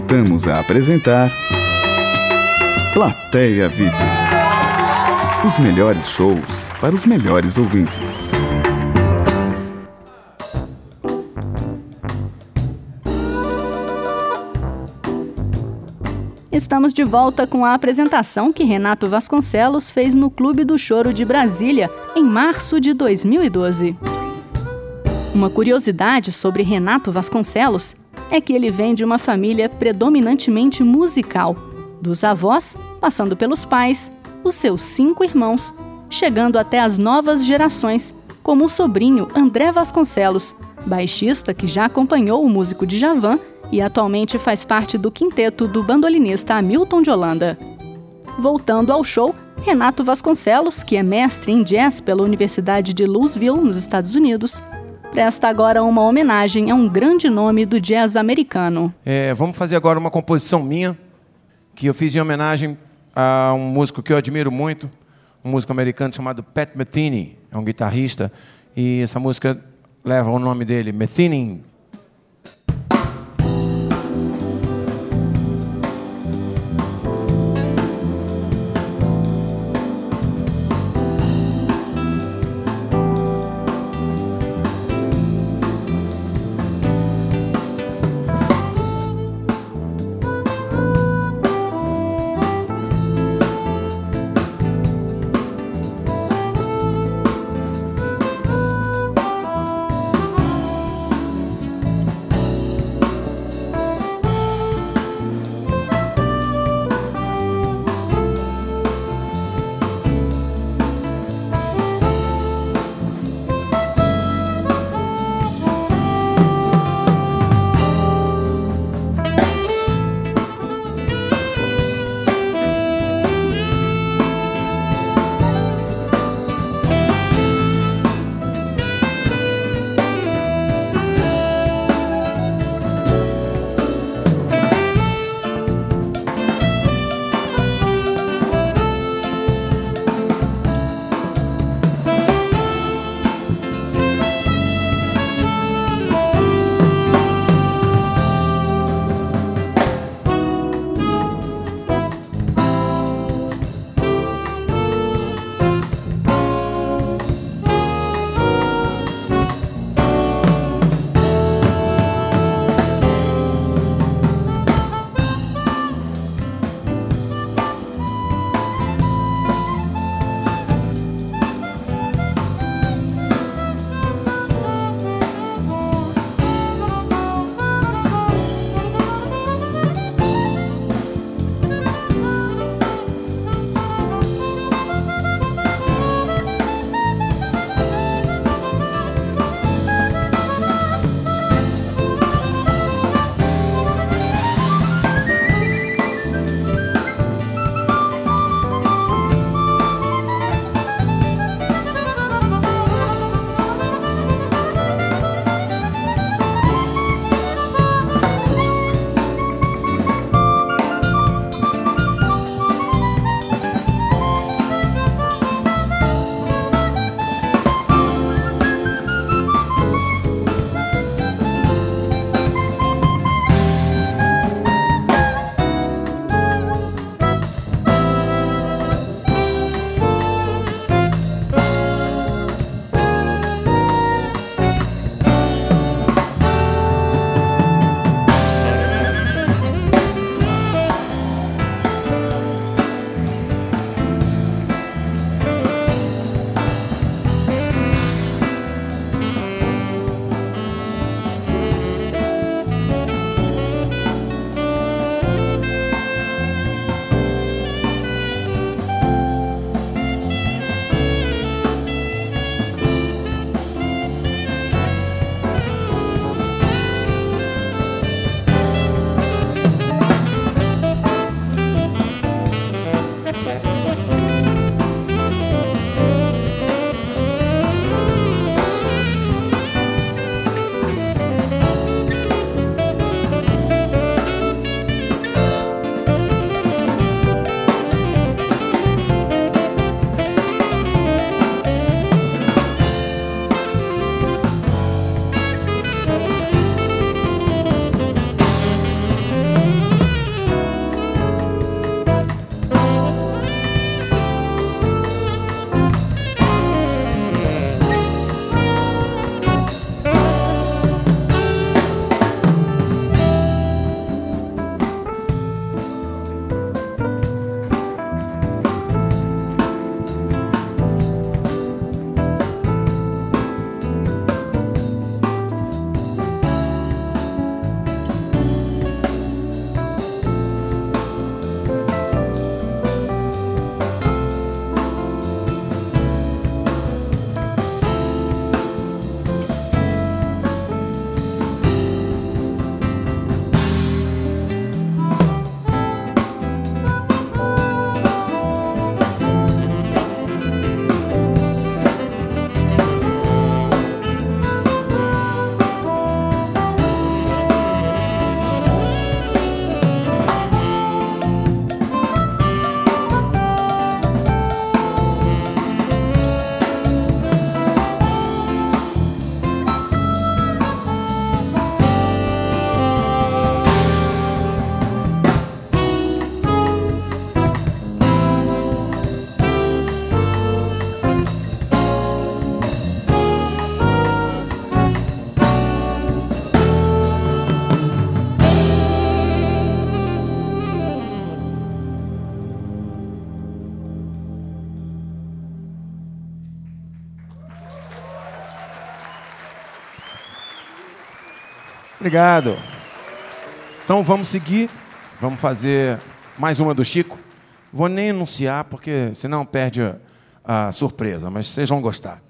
Voltamos a apresentar Plateia VIP. Os melhores shows para os melhores ouvintes. Estamos de volta com a apresentação que Renato Vasconcelos fez no Clube do Choro de Brasília, em março de 2012. Uma curiosidade sobre Renato Vasconcelos é que ele vem de uma família predominantemente musical, dos avós, passando pelos pais, os seus 5 irmãos, chegando até as novas gerações, como o sobrinho André Vasconcelos, baixista que já acompanhou o músico Djavan e atualmente faz parte do quinteto do bandolinista Hamilton de Holanda. Voltando ao show, Renato Vasconcelos, que é mestre em jazz pela Universidade de Louisville, nos Estados Unidos, presta agora uma homenagem a um grande nome do jazz americano. Vamos fazer agora uma composição minha, que eu fiz em homenagem a um músico que eu admiro muito, um músico americano chamado Pat Metheny, é um guitarrista, e essa música leva o nome dele, Metheny. Obrigado. Então vamos seguir. Vamos fazer mais uma do Chico. Vou nem anunciar, porque senão perde a surpresa, mas vocês vão gostar.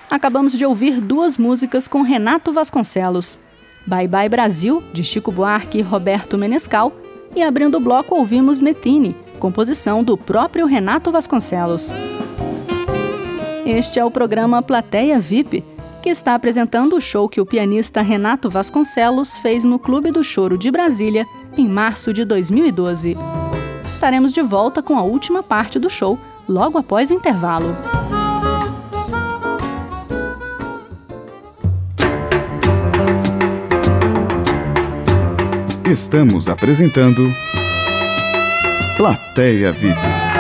Acabamos de ouvir duas músicas com Renato Vasconcelos. Bye Bye Brasil, de Chico Buarque e Roberto Menescal, e abrindo o bloco ouvimos Netine, composição do próprio Renato Vasconcelos. Este é o programa Plateia VIP, que está apresentando o show que o pianista Renato Vasconcelos fez no Clube do Choro de Brasília em março de 2012. Estaremos de volta com a última parte do show, logo após o intervalo. Estamos apresentando Plateia VIP.